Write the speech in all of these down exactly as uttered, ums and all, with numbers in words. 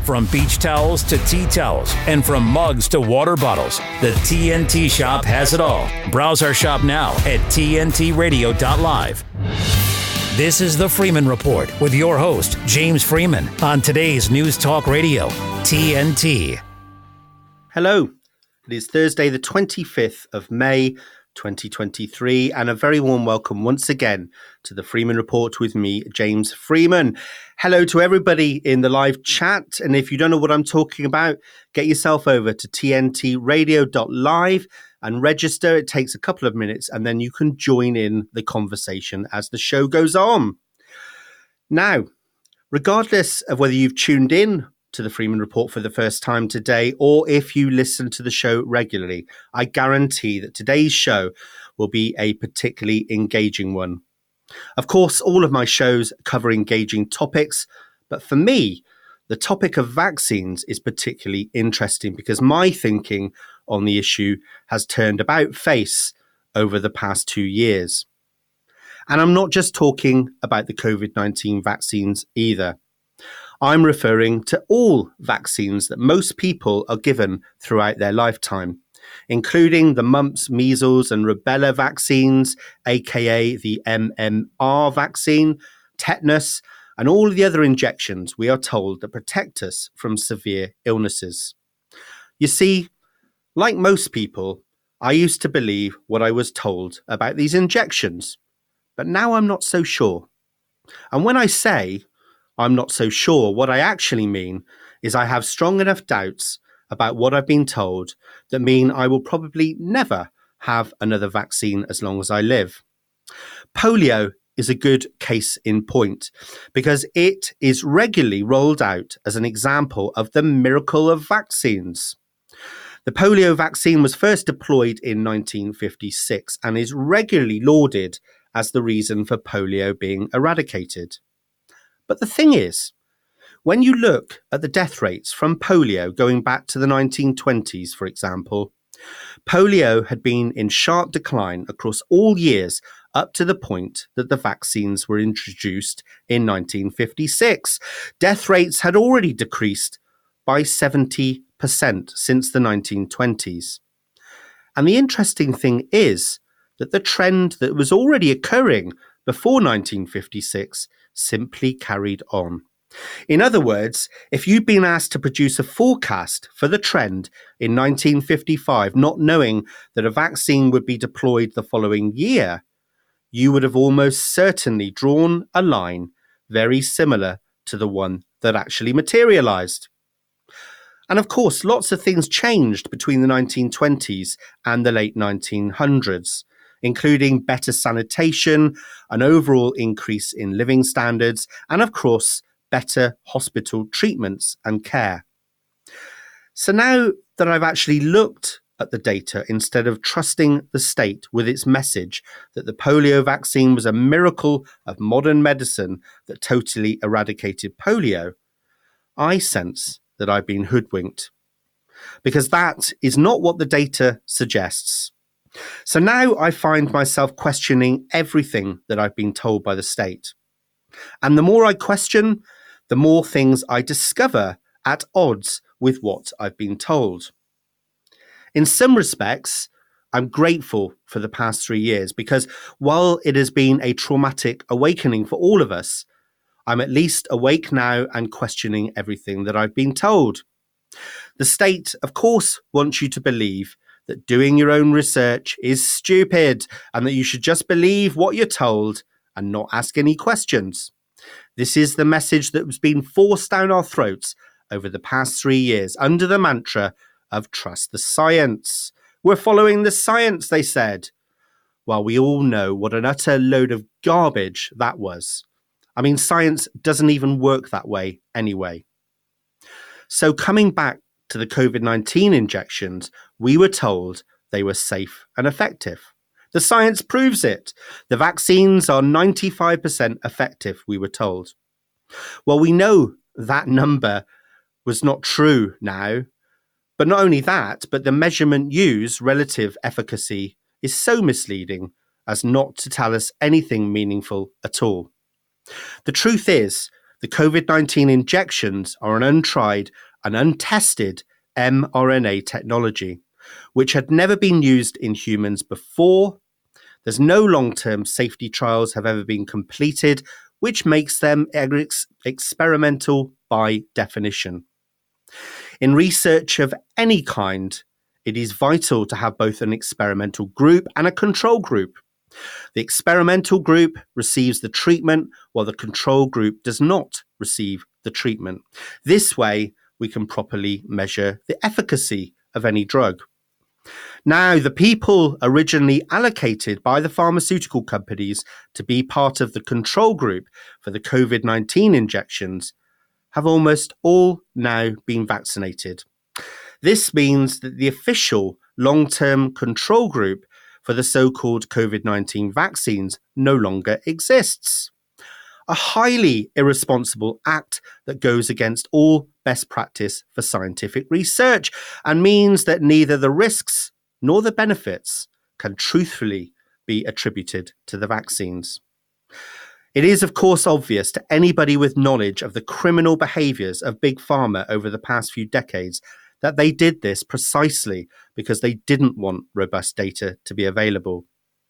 From beach towels to tea towels, and from mugs to water bottles, the T N T Shop has it all. Browse our shop now at T N T radio dot live. This is the Freeman Report with your host, James Freeman, on today's News Talk Radio, T N T. Hello, it is Thursday the twenty-fifth of May, twenty twenty-three, and a very warm welcome once again to the Freeman Report with me, James Freeman. Hello to everybody in the live chat, and if you don't know what I'm talking about, get yourself over to T N T radio dot live and register. It takes a couple of minutes, and then you can join in the conversation as the show goes on. Now, regardless of whether you've tuned in to the Freeman Report for the first time today, or if you listen to the show regularly, I guarantee that today's show will be a particularly engaging one. Of course, all of my shows cover engaging topics, but for me, the topic of vaccines is particularly interesting because my thinking on the issue has turned about face over the past two years. And I'm not just talking about the covid nineteen vaccines either. I'm referring to all vaccines that most people are given throughout their lifetime, including the mumps, measles and rubella vaccines, aka the M M R vaccine, tetanus, and all the other injections we are told that protect us from severe illnesses. You see, like most people, I used to believe what I was told about these injections, but now I'm not so sure. And when I say I'm not so sure, what I actually mean is I have strong enough doubts about what I've been told that mean I will probably never have another vaccine as long as I live. Polio is a good case in point because it is regularly rolled out as an example of the miracle of vaccines. The polio vaccine was first deployed in nineteen fifty-six and is regularly lauded as the reason for polio being eradicated. But the thing is, when you look at the death rates from polio going back to the nineteen twenties, for example, polio had been in sharp decline across all years up to the point that the vaccines were introduced in nineteen fifty-six. Death rates had already decreased by seventy percent since the nineteen twenties. And the interesting thing is that the trend that was already occurring before nineteen fifty-six simply carried on. In other words, if you'd been asked to produce a forecast for the trend in nineteen fifty-five, not knowing that a vaccine would be deployed the following year, you would have almost certainly drawn a line very similar to the one that actually materialized. And of course, lots of things changed between the nineteen twenties and the late nineteen hundreds, including better sanitation, an overall increase in living standards, and of course, better hospital treatments and care. So now that I've actually looked at the data instead of trusting the state with its message that the polio vaccine was a miracle of modern medicine that totally eradicated polio, I sense that I've been hoodwinked, because that is not what the data suggests. So now I find myself questioning everything that I've been told by the state. And the more I question, the more things I discover at odds with what I've been told. In some respects, I'm grateful for the past three years because while it has been a traumatic awakening for all of us, I'm at least awake now and questioning everything that I've been told. The state, of course, wants you to believe that doing your own research is stupid and that you should just believe what you're told and not ask any questions. This is the message that has been forced down our throats over the past three years under the mantra of trust the science. We're following the science, they said. Well, we all know what an utter load of garbage that was. I mean, science doesn't even work that way anyway. So coming back to the covid nineteen injections, we were told they were safe and effective. The science proves it. The vaccines are ninety-five percent effective, we were told. Well, we know that number was not true now. But not only that, but the measurement used, relative efficacy, is so misleading as not to tell us anything meaningful at all. The truth is The COVID nineteen injections are an untried and untested mRNA technology, which had never been used in humans before. There's no long-term safety trials have ever been completed, which makes them ex- experimental by definition. In research of any kind, it is vital to have both an experimental group and a control group. The experimental group receives the treatment while the control group does not receive the treatment. This way, we can properly measure the efficacy of any drug. Now, the people originally allocated by the pharmaceutical companies to be part of the control group for the COVID nineteen injections have almost all now been vaccinated. This means that the official long-term control group for the so-called COVID nineteen vaccines no longer exists. A highly irresponsible act that goes against all best practice for scientific research and means that neither the risks nor the benefits can truthfully be attributed to the vaccines. It is, of course, obvious to anybody with knowledge of the criminal behaviours of Big Pharma over the past few decades that they did this precisely because they didn't want robust data to be available.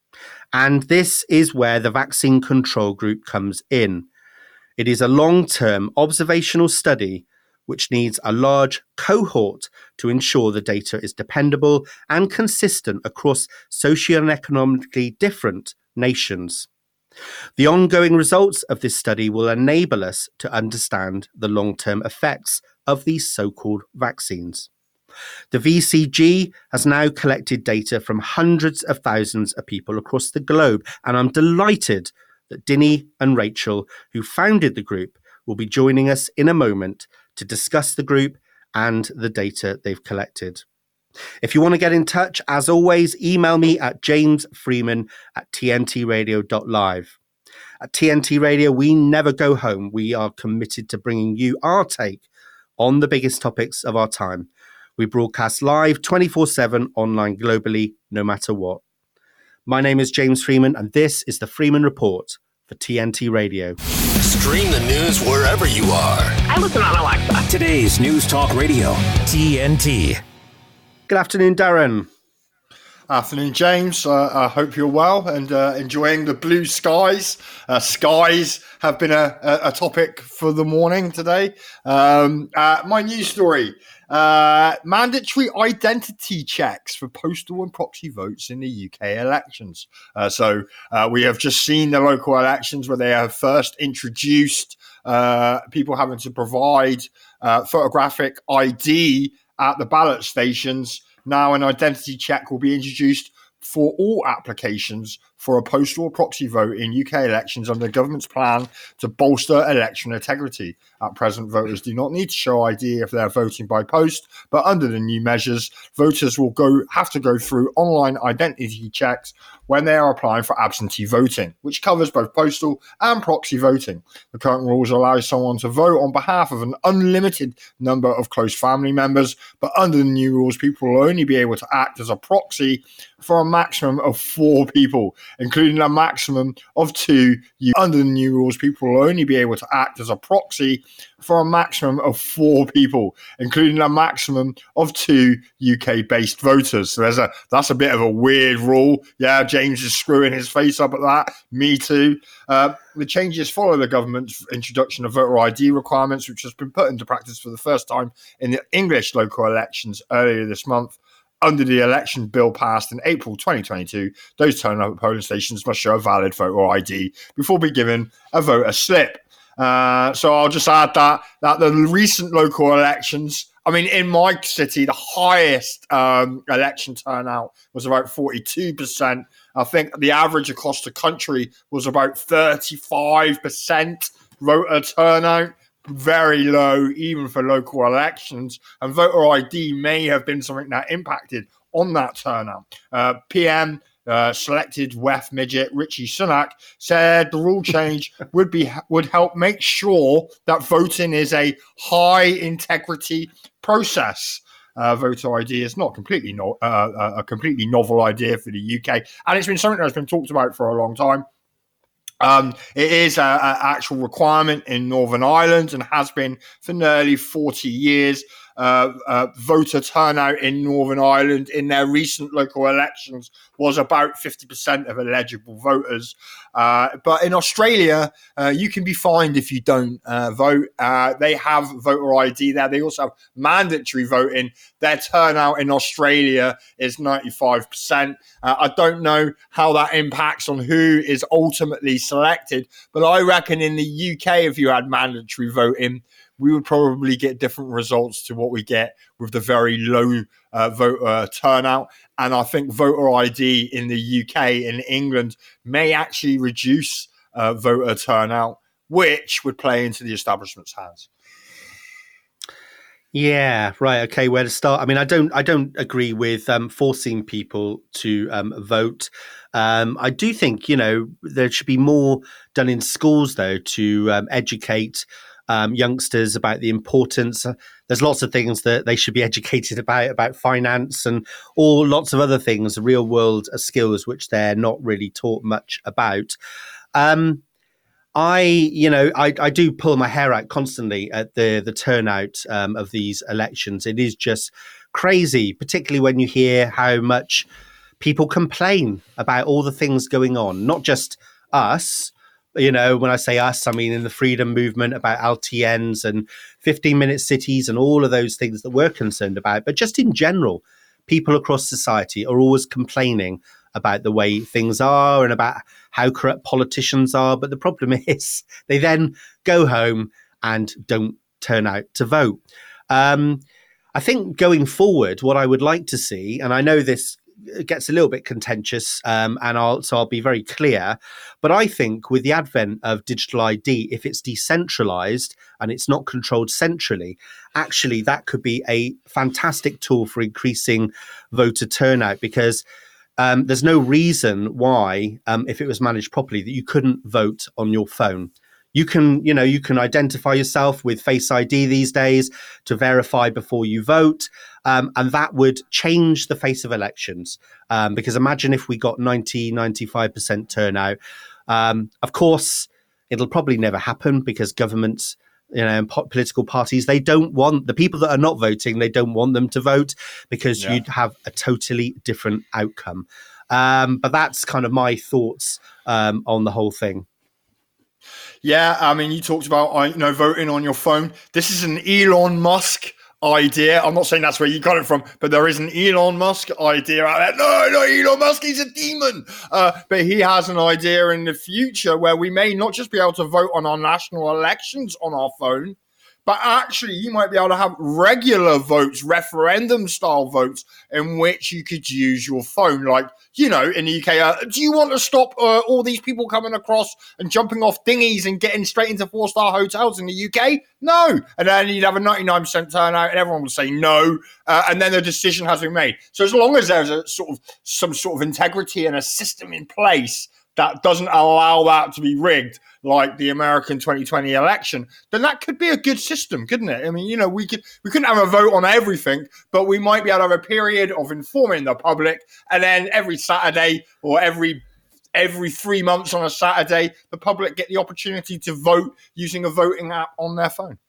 And this is where the vaccine control group comes in. It is a long-term observational study which needs a large cohort to ensure the data is dependable and consistent across socio-economically different nations. The ongoing results of this study will enable us to understand the long-term effects of these so-called vaccines. The V C G has now collected data from hundreds of thousands of people across the globe, and I'm delighted that Dinny and Rachel, who founded the group, will be joining us in a moment to discuss the group and the data they've collected. If you want to get in touch, as always, email me at jamesfreeman at t n t radio dot live. At T N T Radio, we never go home. We are committed to bringing you our take on the biggest topics of our time. We broadcast live twenty-four seven online globally, no matter what. My name is James Freeman, and this is the Freeman Report for T N T Radio. Stream the news wherever you are. I listen on Alexa. Today's News Talk Radio, T N T. Good afternoon, Darren. Afternoon, James. Uh, I hope you're well and uh, enjoying the blue skies. Uh, skies have been a, a, a topic for the morning today. Um, uh, my news story. Uh, mandatory identity checks for postal and proxy votes in the U K elections. Uh, so uh, we have just seen the local elections where they have first introduced uh, people having to provide uh, photographic I D at the ballot stations. Now an identity check will be introduced for all applications for a postal or proxy vote in U K elections under the government's plan to bolster election integrity. At present, voters do not need to show I D if they're voting by post, but under the new measures, voters will go have to go through online identity checks when they are applying for absentee voting, which covers both postal and proxy voting. The current rules allow someone to vote on behalf of an unlimited number of close family members, but under the new rules, people will only be able to act as a proxy for a maximum of four people, including a maximum of two. Under the new rules, people will only be able to act as a proxy for a maximum of four people, including a maximum of two U K-based voters. So there's a that's a bit of a weird rule. Yeah, James is screwing his face up at that. Me too. Uh, the changes follow the government's introduction of voter I D requirements, which has been put into practice for the first time in the English local elections earlier this month. Under the election bill passed in April twenty twenty-two, those turning up at polling stations must show a valid voter I D before being given a voter slip. Uh, so I'll just add that that the recent local elections, I mean, in my city, the highest um, election turnout was about forty-two percent. I think the average across the country was about thirty-five percent voter turnout. Very low, even for local elections. And voter I D may have been something that impacted on that turnout. Uh, P M uh, selected W E F midget Rishi Sunak said the rule change would be would help make sure that voting is a high integrity process. Uh, voter I D is not completely no, uh, a completely novel idea for the U K, and it's been something that's been talked about for a long time. Um, it is an actual requirement in Northern Ireland and has been for nearly forty years. Uh, uh, voter turnout in Northern Ireland in their recent local elections was about fifty percent of eligible voters. Uh, but in Australia, uh, you can be fined if you don't uh, vote. Uh, they have voter I D there. They also have mandatory voting. Their turnout in Australia is ninety-five percent. Uh, I don't know how that impacts on who is ultimately selected, but I reckon in the U K, if you had mandatory voting, we would probably get different results to what we get with the very low uh, voter turnout. And I think voter I D in the U K and England may actually reduce uh, voter turnout, which would play into the establishment's hands. Yeah, right. Okay, where to start? I mean, I don't, I don't agree with um, forcing people to um, vote. Um, I do think, you know, there should be more done in schools, though, to um, educate um, youngsters about the importance. Uh, there's lots of things that they should be educated about, about finance and all lots of other things, real world skills, which they're not really taught much about. Um, I, you know, I, I do pull my hair out constantly at the the turnout um, of these elections. It is just crazy, particularly when you hear how much people complain about all the things going on, not just us. You know, when I say us, I mean in the freedom movement about L T Ns and fifteen minute cities and all of those things that we're concerned about. But just in general, people across society are always complaining about the way things are and about how corrupt politicians are. But the problem is they then go home and don't turn out to vote. Um, I think going forward, what I would like to see, and I know this gets a little bit contentious, um, and I'll, so I'll be very clear, but I think with the advent of digital I D, if it's decentralized and it's not controlled centrally, actually that could be a fantastic tool for increasing voter turnout, because Um, there's no reason why, um, if it was managed properly, that you couldn't vote on your phone. You can, you know, you can identify yourself with Face I D these days to verify before you vote. Um, and that would change the face of elections. Um, because imagine if we got ninety, ninety-five percent turnout. Um, of course, it'll probably never happen because governments, you know, and po- political parties, they don't want the people that are not voting, they don't want them to vote because yeah. you'd have a totally different outcome. Um, but that's kind of my thoughts um, on the whole thing. Yeah, I mean, you talked about, you know, voting on your phone. This is an Elon Musk idea. I'm not saying that's where you got it from, but there is an Elon Musk idea out there. No, no, Elon Musk, he's a demon. Uh, but he has an idea in the future where we may not just be able to vote on our national elections on our phone, but actually you might be able to have regular votes, referendum style votes, in which you could use your phone. Like, you know, in the U K, uh, do you want to stop uh, all these people coming across and jumping off dinghies and getting straight into four-star hotels in the U K? No. And then you'd have a ninety-nine percent turnout and everyone would say no. Uh, and then the decision has been made. So as long as there's a sort of some sort of integrity and a system in place that doesn't allow that to be rigged, like the American twenty twenty election, then that could be a good system, couldn't it? I mean, you know, we could we couldn't have a vote on everything, but we might be able to have a period of informing the public, and then every Saturday or every every three months on a Saturday, the public get the opportunity to vote using a voting app on their phone.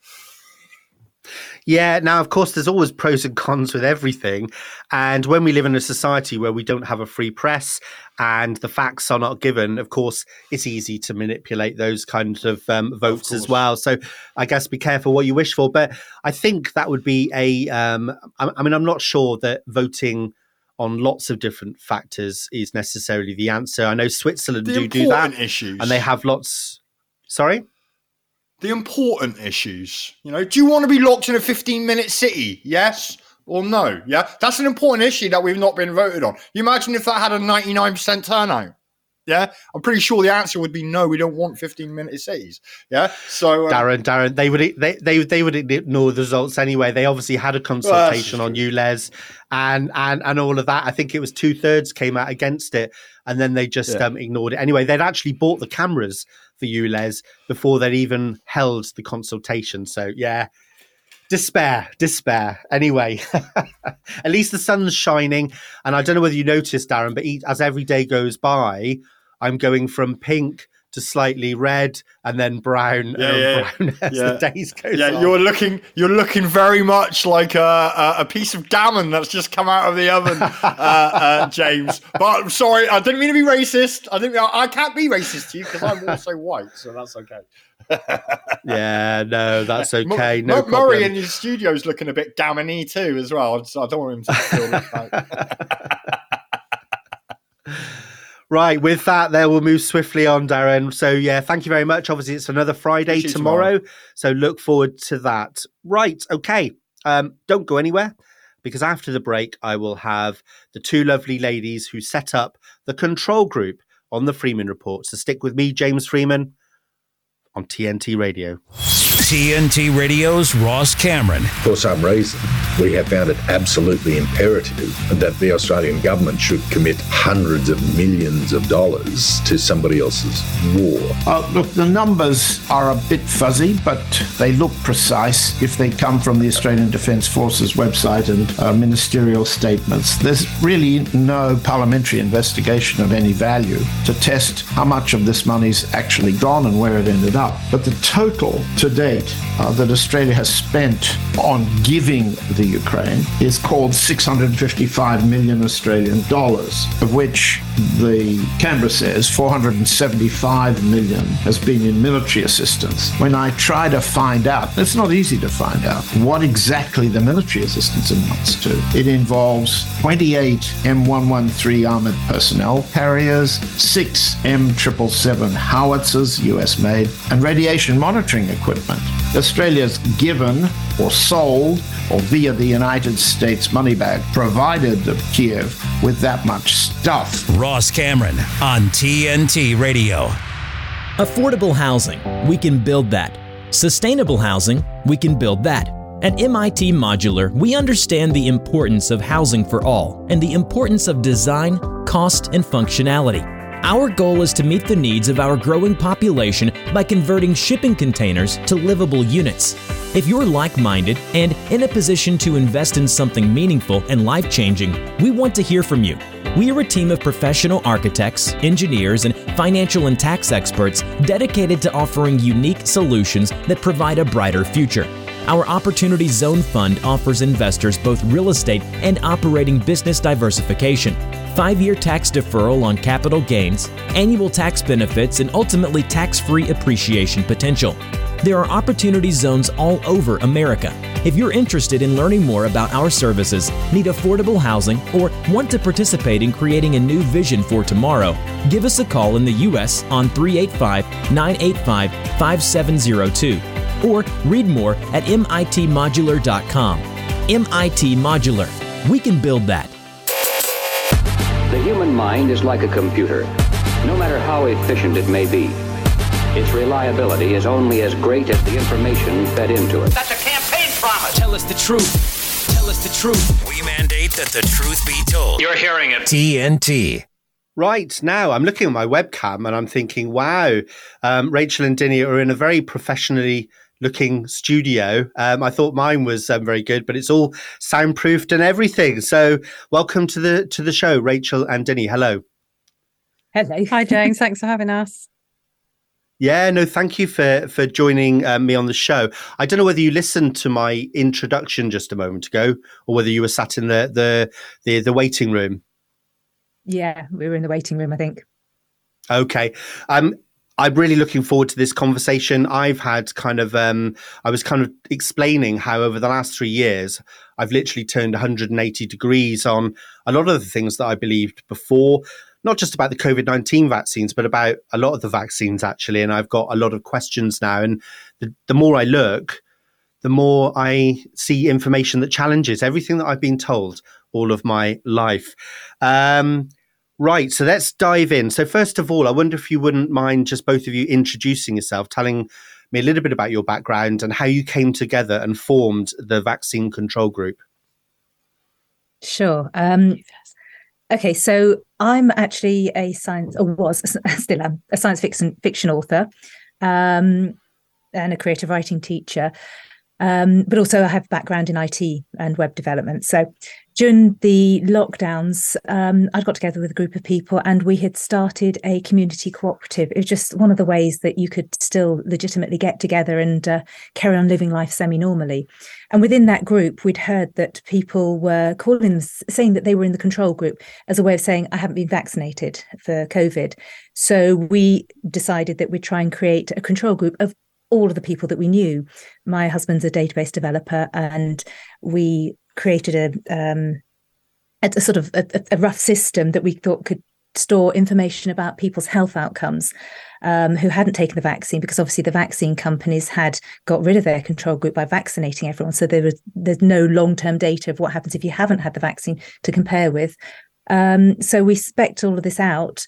Yeah, now, of course, there's always pros and cons with everything. And when we live in a society where we don't have a free press and the facts are not given, of course, it's easy to manipulate those kinds of um, votes as well. So I guess be careful what you wish for. But I think that would be a, um, I, I mean, I'm not sure that voting on lots of different factors is necessarily the answer. I know Switzerland the do do that. Issues. And they have lots. Sorry? The important issues, you know, do you want to be locked in a fifteen minute city? Yes or no? Yeah, that's an important issue that we've not been voted on. You imagine if that had a ninety-nine percent turnout. Yeah, I'm pretty sure the answer would be no. We don't want fifteen minute cities. Yeah, so um, Darren, Darren, they would they they they would ignore the results anyway. They obviously had a consultation well, on U L E Z and and and all of that. I think it was two thirds came out against it, and then they just yeah. um, ignored it. Anyway, they'd actually bought the cameras for U L E Z before they'd even held the consultation. So yeah. Despair, despair. Anyway, at least the sun's shining. And I don't know whether you noticed, Darren, but as every day goes by, I'm going from pink to slightly red and then brown, yeah, and yeah. brown as yeah. the days go yeah, on. you're looking you're looking very much like a, a, a piece of gammon that's just come out of the oven, uh, uh, James. But I'm sorry, I didn't mean to be racist. I didn't. I can't be racist to you because I'm also white, so that's okay. Yeah, no, that's okay. No M- problem. Murray in his studio's looking a bit gammon-y too as well, so I don't want him to feel like. Right, with that, there we'll move swiftly on, Darren. So, yeah, thank you very much. Obviously, it's another Friday tomorrow, tomorrow, so look forward to that. Right, okay. Um, don't go anywhere, because after the break, I will have the two lovely ladies who set up the control group on the Freeman Report. So stick with me, James Freeman, on T N T Radio. T N T Radio's Ross Cameron. For some reason, we have found it absolutely imperative that the Australian government should commit hundreds of millions of dollars to somebody else's war. Uh, look, the numbers are a bit fuzzy, but they look precise if they come from the Australian Defence Force's website and uh, ministerial statements. There's really no parliamentary investigation of any value to test how much of this money's actually gone and where it ended up. But the total to date uh, that Australia has spent on giving the Ukraine is called six hundred fifty-five million Australian dollars, of which the Canberra says four hundred seventy-five million has been in military assistance. When I try to find out, it's not easy to find out what exactly the military assistance amounts to. It involves twenty-eight M one thirteen armored personnel carriers, six M seven seventy-seven howitzers, U S made, and radiation monitoring equipment. Australia's given or sold or via the United States money bag provided Kiev with that much stuff. Ross Cameron on T N T Radio. Affordable housing, we can build that. Sustainable housing, we can build that. At M I T Modular, we understand the importance of housing for all and the importance of design, cost, and functionality. Our goal is to meet the needs of our growing population by converting shipping containers to livable units. If you're like-minded and in a position to invest in something meaningful and life-changing, we want to hear from you. We are a team of professional architects, engineers, and financial and tax experts dedicated to offering unique solutions that provide a brighter future. Our Opportunity Zone Fund offers investors both real estate and operating business diversification, five-year tax deferral on capital gains, annual tax benefits, and ultimately tax-free appreciation potential. There are opportunity zones all over America. If you're interested in learning more about our services, need affordable housing, or want to participate in creating a new vision for tomorrow, give us a call in the U S on three eight five, nine eight five, five seven zero two or read more at M I T modular dot com. M I T Modular. We can build that. The human mind is like a computer. No matter how efficient it may be, its reliability is only as great as the information fed into it. That's a campaign promise. Tell us the truth. Tell us the truth. We mandate that the truth be told. You're hearing it. T N T. Right, now I'm looking at my webcam and I'm thinking, wow, um, Rachel and Dinny are in a very professionally looking studio. Um, I thought mine was um, very good, but it's all soundproofed and everything. So welcome to the to the show, Rachel and Dinny. Hello. Hello. Hi, James. Thanks for having us. Yeah, no, thank you for for joining um, me on the show. I don't know whether you listened to my introduction just a moment ago, or whether you were sat in the the the, the waiting room. Yeah, we were in the waiting room, I think. Okay. Um, I'm really looking forward to this conversation. I've had kind of, um, I was kind of explaining how over the last three years, I've literally turned one hundred eighty degrees on a lot of the things that I believed before, not just about the COVID nineteen vaccines, but about a lot of the vaccines actually. And I've got a lot of questions now. And the, the more I look, the more I see information that challenges everything that I've been told all of my life. Um, Right, so let's dive in. So first of all, I wonder if you wouldn't mind just both of you introducing yourself, telling me a little bit about your background and how you came together and formed the Vaccine Control Group. Sure. Um, okay, so I'm actually a science, or was still am, a science fiction, fiction author um, and a creative writing teacher. Um, but also I have a background in I T and web development. So during the lockdowns, um, I got together with a group of people and we had started a community cooperative. It was just one of the ways that you could still legitimately get together and uh, carry on living life semi-normally. And within that group, we'd heard that people were calling, saying that they were in the control group as a way of saying, I haven't been vaccinated for COVID. So we decided that we'd try and create a control group of all of the people that we knew. My husband's a database developer, and we created a, um, a, a sort of a, a rough system that we thought could store information about people's health outcomes um, who hadn't taken the vaccine, because obviously the vaccine companies had got rid of their control group by vaccinating everyone. So there was there's no long-term data of what happens if you haven't had the vaccine to compare with. Um, so we spec'd all of this out.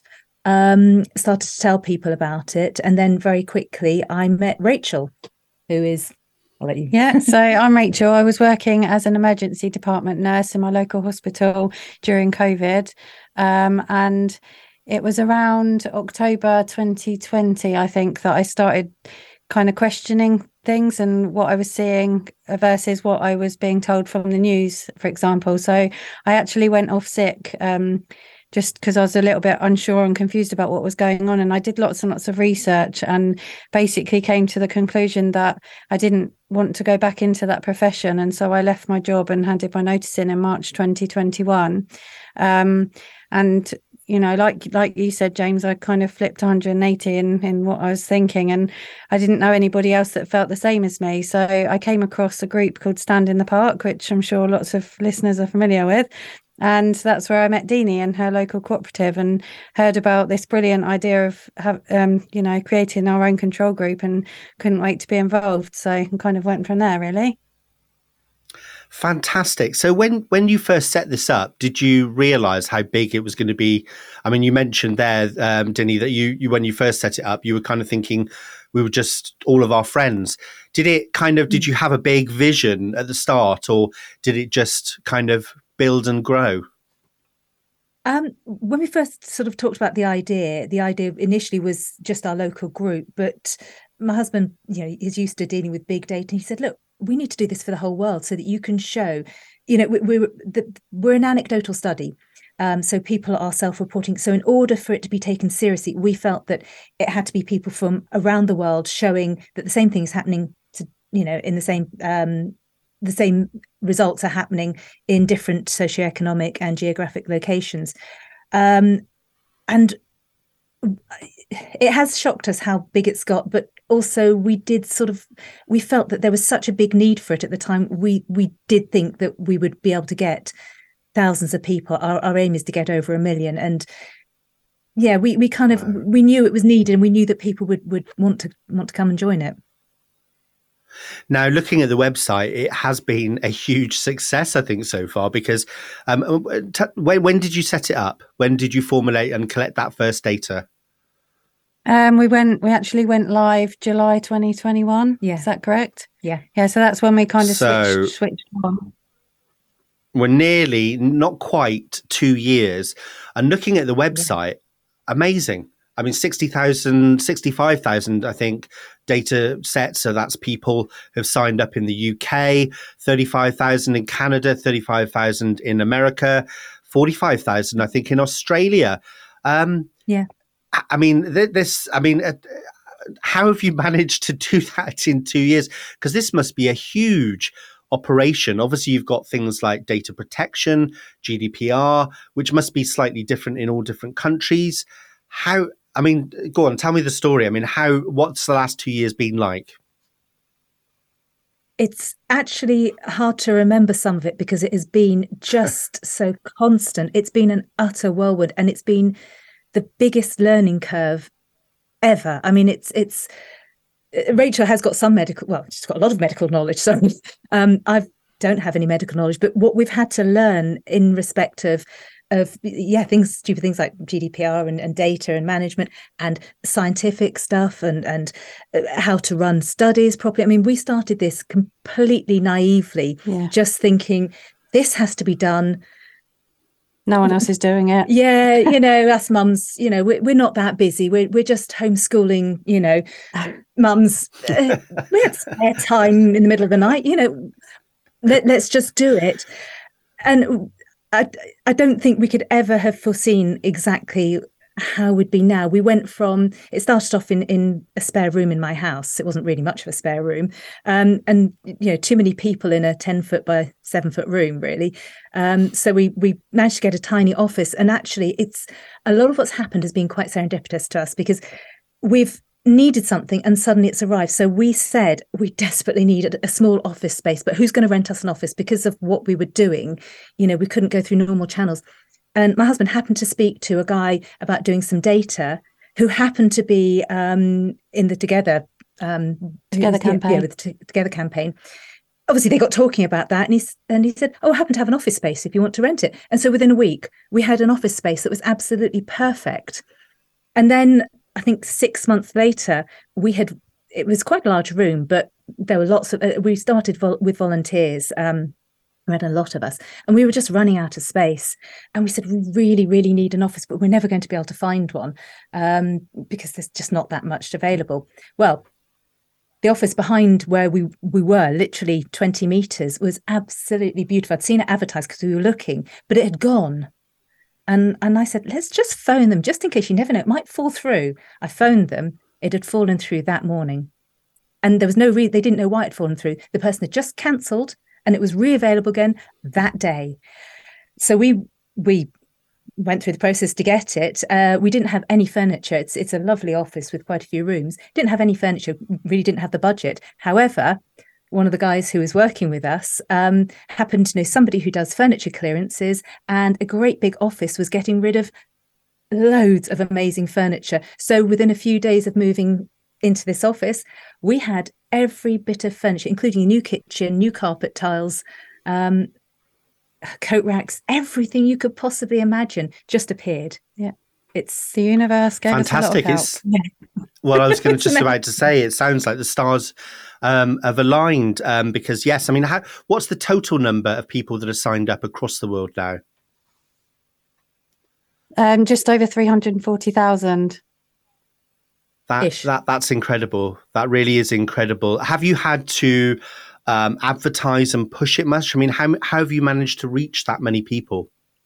Um, started to tell people about it, and then very quickly I met Rachel, who is, I'll let you. Yeah, so I'm Rachel. I was working as an emergency department nurse in my local hospital during COVID, um, and it was around October twenty twenty, I think, that I started kind of questioning things and what I was seeing versus what I was being told from the news, for example. So I actually went off sick um just because I was a little bit unsure and confused about what was going on. And I did lots and lots of research and basically came to the conclusion that I didn't want to go back into that profession. And so I left my job and handed my notice in in March twenty twenty-one. Um, and, you know, like like you said, James, I kind of flipped one hundred eighty in, in what I was thinking. And I didn't know anybody else that felt the same as me. So I came across a group called Stand in the Park, which I'm sure lots of listeners are familiar with. And that's where I met Deanie and her local cooperative, and heard about this brilliant idea of, have, um, you know, creating our own control group, and couldn't wait to be involved. So I kind of went from there, really. Fantastic. So when, when you first set this up, did you realise how big it was going to be? I mean, you mentioned there, um, Deanie, that you, you when you first set it up, you were kind of thinking we were just all of our friends. Did it kind of, did you have a big vision at the start, or did it just kind of build and grow? Um, when we first sort of talked about the idea, the idea initially was just our local group, but my husband, you know, is used to dealing with big data. And he said, look, we need to do this for the whole world so that you can show, you know, we, we're, the, we're an anecdotal study. Um, so people are self-reporting. So in order for it to be taken seriously, we felt that it had to be people from around the world showing that the same thing is happening to, you know, in the same um the same results are happening in different socioeconomic and geographic locations. Um, and it has shocked us how big it's got, but also we did sort of, we felt that there was such a big need for it at the time. We we did think that we would be able to get thousands of people. Our, our aim is to get over a million. And yeah, we we kind of, we knew it was needed, and we knew that people would, would want to want to come and join it. Now, looking at the website, it has been a huge success, I think, so far, because um, t- when, when did you set it up? When did you formulate and collect that first data? Um, we went, we actually went live July twenty twenty-one. Yeah. Is that correct? Yeah. Yeah. So that's when we kind of so, switched, switched on. We're nearly, not quite two years. And looking at the website, yeah. Amazing. I mean, sixty thousand, sixty-five thousand, I think, data sets. So that's people who've signed up in the U K, thirty-five thousand in Canada, thirty-five thousand in America, forty-five thousand, I think, in Australia. Um, yeah. I mean, this, I mean, uh, how have you managed to do that in two years? Because this must be a huge operation. Obviously, you've got things like data protection, G D P R, which must be slightly different in all different countries. How, I mean, go on, tell me the story. I mean, how, what's the last two years been like? It's actually hard to remember some of it because it has been just so constant. It's been an utter whirlwind, and it's been the biggest learning curve ever. I mean, it's, it's, Rachel has got some medical, well, she's got a lot of medical knowledge. So um, I don't have any medical knowledge, but what we've had to learn in respect of of yeah things stupid things like G D P R and, and data and management and scientific stuff and and how to run studies properly. I mean, we started this completely naively, yeah. just thinking this has to be done No one else is doing it. Yeah, you know, us mums, you know, we're, we're not that busy. We're we're just homeschooling, you know, mums. Uh, we have spare time in the middle of the night, you know. Let, let's just do it. And I, I don't think we could ever have foreseen exactly how we'd be now. We went from, it started off in, in a spare room in my house. It wasn't really much of a spare room. Um, and, you know, too many people in a ten foot by seven foot room, really. Um, so we we managed to get a tiny office. And actually, it's a lot of what's happened has been quite serendipitous to us, because we've needed something and suddenly it's arrived. So we said we desperately needed a small office space, but who's going to rent us an office? Because of what we were doing, you know, we couldn't go through normal channels. And my husband happened to speak to a guy about doing some data who happened to be um, in the Together um, Together campaign. Yeah, with the Together campaign. Obviously, they got talking about that, and he and he said, "Oh, I happen to have an office space if you want to rent it." And so within a week, we had an office space that was absolutely perfect. And then I think six months later, we had, it was quite a large room, but there were lots of, uh, we started vol- with volunteers, um, we had a lot of us, and we were just running out of space. And we said, we really, really need an office, but we're never going to be able to find one um, because there's just not that much available. Well, the office behind where we, we were, literally twenty metres, was absolutely beautiful. I'd seen it advertised because we were looking, but it had gone. And and I said, let's just phone them, just in case, you never know, it might fall through. I phoned them. It had fallen through that morning. And there was no reason, they didn't know why it had fallen through. The person had just cancelled and it was re-available again that day. So we we went through the process to get it. Uh, we didn't have any furniture. It's, it's a lovely office with quite a few rooms. Didn't have any furniture, really didn't have the budget. However, one of the guys who was working with us um, happened to know somebody who does furniture clearances, and a great big office was getting rid of loads of amazing furniture. So within a few days of moving into this office, we had every bit of furniture, including a new kitchen, new carpet tiles, um, coat racks, everything you could possibly imagine just appeared. Yeah. It's the universe gave fantastic. us a lot of help. It's what I was going to just about to say. It sounds like the stars um, have aligned um, because, yes, I mean, how, what's the total number of people that are signed up across the world now? Um, just over three hundred forty thousand. That, that that's incredible. That really is incredible. Have you had to um, advertise and push it much? I mean, how how have you managed to reach that many people?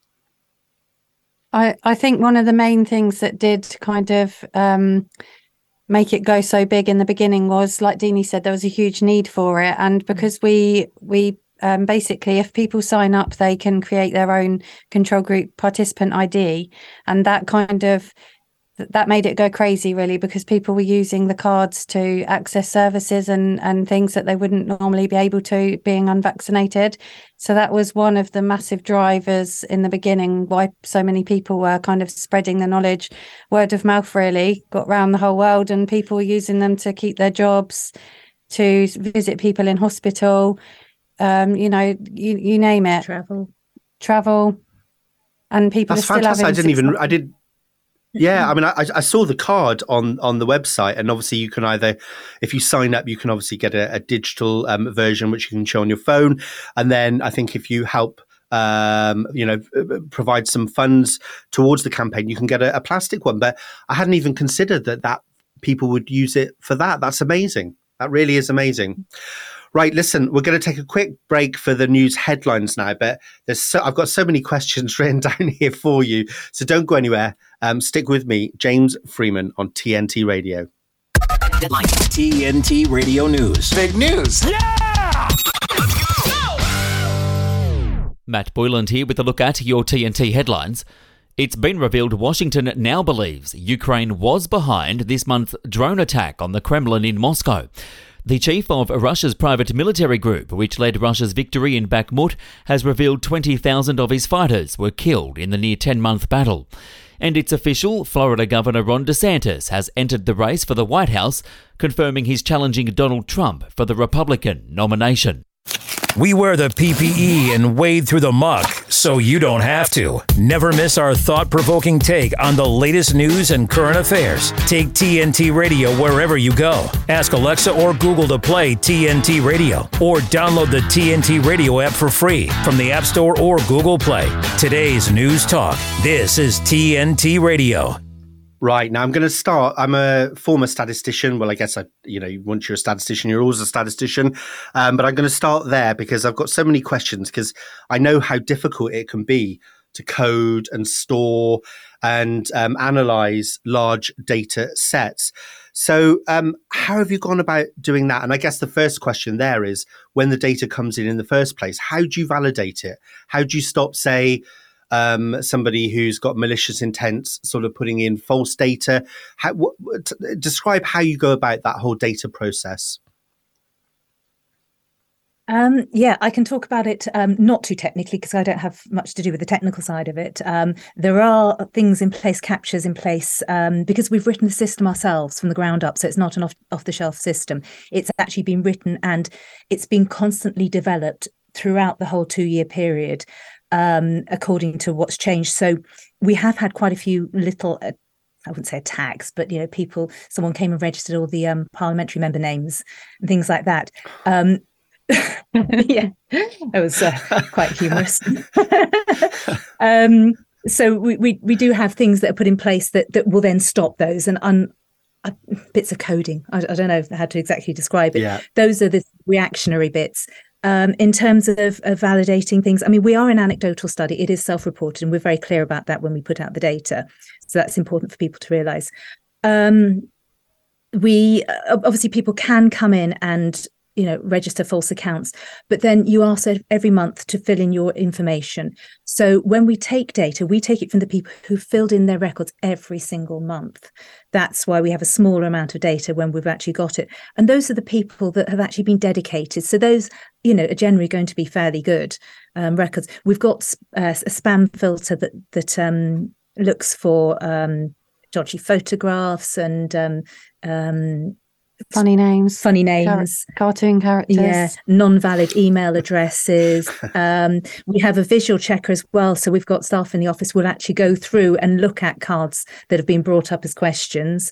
I, I think one of the main things that did kind of um, make it go so big in the beginning was, like Deanie said, there was a huge need for it. And because we we um, basically, if people sign up, they can create their own control group participant I D. And that kind of, that made it go crazy, really, because people were using the cards to access services and, and things that they wouldn't normally be able to, being unvaccinated. So that was one of the massive drivers in the beginning, why so many people were kind of spreading the knowledge. Word of mouth really got around the whole world, and people were using them to keep their jobs, to visit people in hospital, um, you know, you, you name it. Travel. Travel. And people That's are still fantastic. having I didn't even, success. I did. Yeah, I mean, I, I saw the card on, on the website, and obviously you can either, if you sign up, you can obviously get a, a digital um, version which you can show on your phone, and then I think if you help, um, you know, provide some funds towards the campaign, you can get a, a plastic one. But I hadn't even considered that that people would use it for that. That's amazing. That really is amazing. Right, listen, we're going to take a quick break for the news headlines now, but there's so, I've got so many questions written down here for you, so don't go anywhere. Um, stick with me, James Freeman on T N T Radio. Deadline. T N T Radio News. Big news. Yeah! Matt Boyland here with a look at your T N T headlines. It's been revealed Washington now believes Ukraine was behind this month's drone attack on the Kremlin in Moscow. The chief of Russia's private military group, which led Russia's victory in Bakhmut, has revealed twenty thousand of his fighters were killed in the near ten-month battle. And it's official, Florida Governor Ron DeSantis has entered the race for the White House, confirming he's challenging Donald Trump for the Republican nomination. We wear the P P E and wade through the muck so you don't have to. Never miss our thought-provoking take on the latest news and current affairs. Take T N T Radio wherever you go. Ask Alexa or Google to play T N T Radio, or download the T N T Radio app for free from the App Store or Google Play. Today's News Talk. This is T N T Radio. Right, now I'm going to start. I'm a former statistician. Well, I guess, I, you know, once you're a statistician, you're always a statistician. Um, but I'm going to start there because I've got so many questions, because I know how difficult it can be to code and store and um, analyze large data sets. So um, how have you gone about doing that? And I guess the first question there is, when the data comes in in the first place, how do you validate it? How do you stop, say, um, somebody who's got malicious intent sort of putting in false data? How, what, t- describe how you go about that whole data process. Um, yeah, I can talk about it um, not too technically, because I don't have much to do with the technical side of it. Um, there are things in place, captures in place, um, because we've written the system ourselves from the ground up. So it's not an off, off-the-shelf system. It's actually been written, and it's been constantly developed throughout the whole two-year period, um, according to what's changed. So we have had quite a few little uh, I wouldn't say attacks, but, you know, people, someone came and registered all the um, parliamentary member names and things like that. Um, yeah, it was uh, quite humorous. um, so we, we we do have things that are put in place that, that will then stop those, and un, uh, bits of coding. I, I don't know how to exactly describe it. Yeah. Those are the reactionary bits. Um, in terms of, of validating things, I mean, we are an anecdotal study. It is self-reported, and we're very clear about that when we put out the data. So that's important for people to realise. Um, we obviously, people can come in and, you know, register false accounts, but then you ask every month to fill in your information. So when we take data, we take it from the people who filled in their records every single month. That's why we have a smaller amount of data when we've actually got it. And those are the people that have actually been dedicated. So those, you know, are generally going to be fairly good um, records. We've got uh, a spam filter that, that um, looks for um, dodgy photographs and um, um, Funny names, funny names, Car- cartoon characters, yeah, non-valid email addresses. um, we have a visual checker as well, so we've got staff in the office will actually go through and look at cards that have been brought up as questions.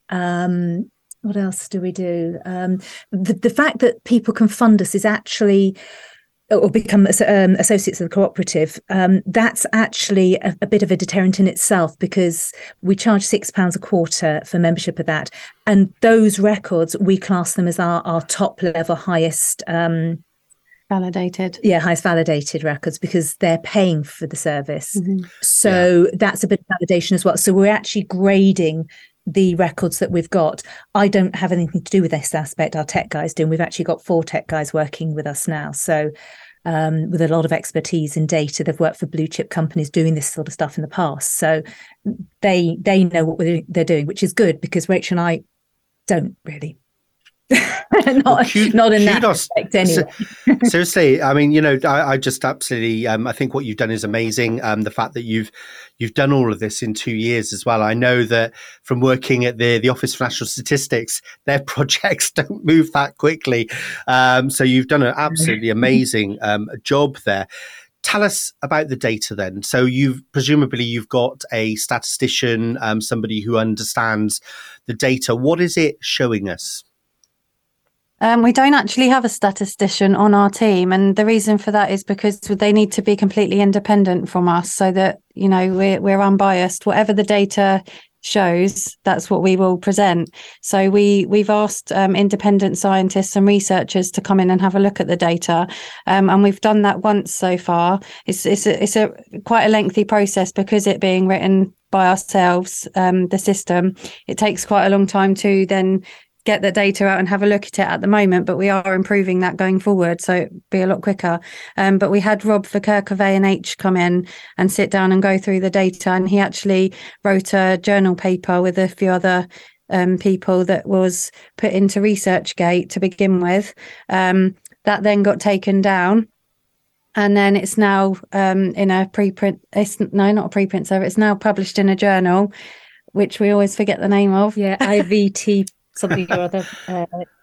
Um, what else do we do? Um, the, the fact that people can fund us is actually, or become um, associates of the cooperative, um, that's actually a, a bit of a deterrent in itself, because we charge six pounds a quarter for membership of that. And those records, we class them as our, our top level, highest... Um, validated. Yeah, highest validated records, because they're paying for the service. Mm-hmm. So yeah. That's a bit of validation as well. So we're actually grading the records that we've got. I don't have anything to do with this aspect. Our tech guys do. And we've actually got four tech guys working with us now. So um, with a lot of expertise in data, they've worked for blue chip companies doing this sort of stuff in the past. So they they know what we're, they're doing, which is good, because Rachel and I don't really. not, well, cute, not in kudos. That aspect anyway. Seriously, I mean, you know, I, I just absolutely, um, I think what you've done is amazing. Um, the fact that you've you've done all of this in two years as well. I know that from working at the the Office for National Statistics, their projects don't move that quickly. Um, so you've done an absolutely amazing um, job there. Tell us about the data then. So you've presumably you've got a statistician, um, somebody who understands the data. What is it showing us? Um, we don't actually have a statistician on our team, and the reason for that is because they need to be completely independent from us, so that, you know, we're we're unbiased. Whatever the data shows, that's what we will present. So we we've asked um, independent scientists and researchers to come in and have a look at the data, um, and we've done that once so far. It's it's a, it's a quite a lengthy process, because it being written by ourselves, um, the system, it takes quite a long time to then get the data out and have a look at it at the moment, but we are improving that going forward, so it'll be a lot quicker. Um, but we had Rob Verkerk of A and H come in and sit down and go through the data, and he actually wrote a journal paper with a few other um, people that was put into ResearchGate to begin with. Um, that then got taken down, and then it's now um, in a preprint, it's, no, not a preprint, so it's now published in a journal, which we always forget the name of. Yeah, I V T something or other. Uh,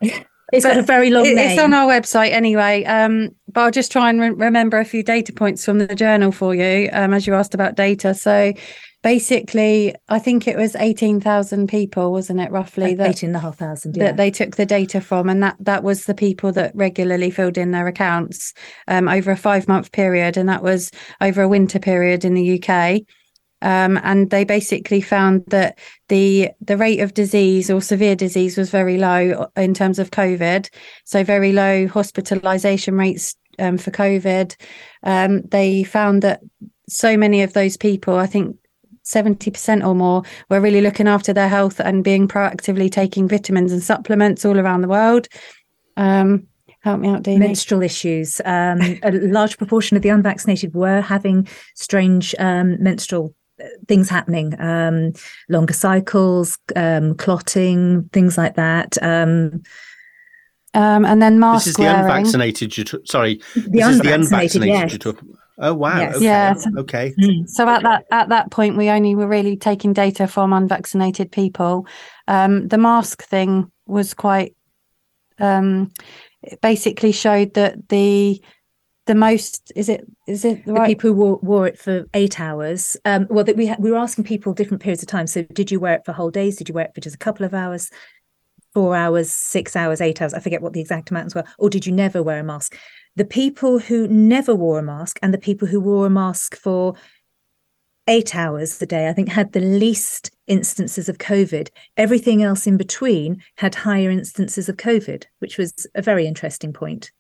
It's got a very long it, name. It's on our website anyway. Um, but I'll just try and re- remember a few data points from the journal for you, um, as you asked about data. So basically, I think it was eighteen thousand people, wasn't it, roughly? That, eighteen thousand five hundred, yeah. That they took the data from, and that, that was the people that regularly filled in their accounts um, over a five-month period, and that was over a winter period in the U K. Um, and they basically found that the the rate of disease or severe disease was very low in terms of COVID, so very low hospitalisation rates um, for COVID. Um, they found that so many of those people, I think seventy percent or more, were really looking after their health and being proactively taking vitamins and supplements all around the world. Um, help me out, Dee. Menstrual issues. Um, a large proportion of the unvaccinated were having strange um, menstrual things happening, um, longer cycles, um, clotting, things like that. Um, um, and then mask This is the wearing. unvaccinated. You t- sorry, the this unvaccinated, is the unvaccinated yes. you're talking. Oh wow! Yes. Okay. Yeah. Okay. So at that at that point, we only were really taking data from unvaccinated people. Um, the mask thing was quite. Um, it basically showed that the the most is it is it the the right? people who wore, wore it for eight hours. Um, well, that we ha- we were asking people different periods of time. So, did you wear it for whole days? Did you wear it for just a couple of hours? Four hours, six hours, eight hours? I forget what the exact amounts were. Or did you never wear a mask? The people who never wore a mask and the people who wore a mask for eight hours a day, I think, had the least instances of COVID. Everything else in between had higher instances of COVID, which was a very interesting point.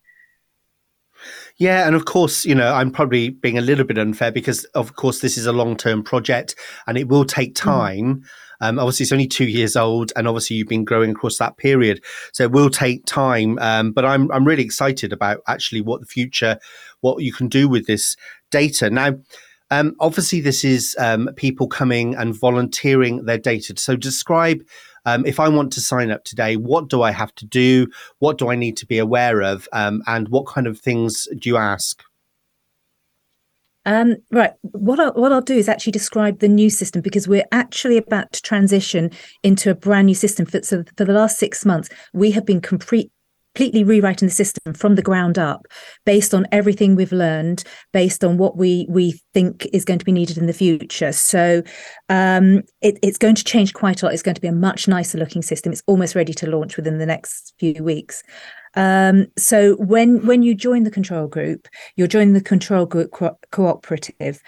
Yeah, and of course, you know, I'm probably being a little bit unfair because, of course, this is a long-term project and it will take time. Mm. Um, obviously, it's only two years old, and obviously, you've been growing across that period, so it will take time. Um, but I'm I'm really excited about actually what the future, what you can do with this data now. Um, obviously, this is um, people coming and volunteering their data. So, describe. Um, if I want to sign up today, what do I have to do? What do I need to be aware of? Um, and what kind of things do you ask? Um, right. What I'll, what I'll do is actually describe the new system, because we're actually about to transition into a brand new system. For, so for the last six months, we have been complete. completely rewriting the system from the ground up, based on everything we've learned, based on what we we think is going to be needed in the future. So um, it, it's going to change quite a lot. It's going to be a much nicer looking system. It's almost ready to launch within the next few weeks. Um, so when when you join the control group, you're joining the control group co- cooperative,